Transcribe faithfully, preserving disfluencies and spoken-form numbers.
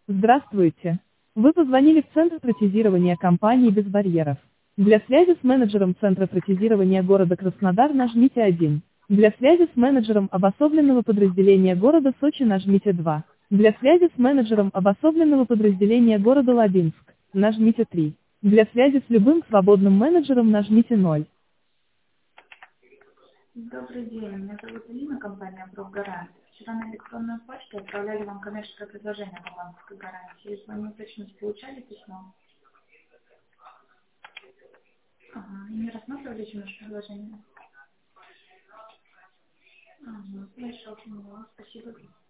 Здравствуйте. Вы позвонили в Центр протезирования компании «Без барьеров». Для связи с менеджером Центра протезирования города Краснодар нажмите один. Для связи с менеджером обособленного подразделения города Сочи нажмите два. Для связи с менеджером обособленного подразделения города Лабинск нажмите три. Для связи с любым свободным менеджером нажмите ноль. Добрый день, меня зовут Алина, компания «Профгарант». Вчера на электронную почту отправляли вам коммерческое предложение по банковской гарантии. Звоню уточнить, получали письмо? Ага, и не рассматривали еще наше предложение? Ага, хорошо, поняла, спасибо.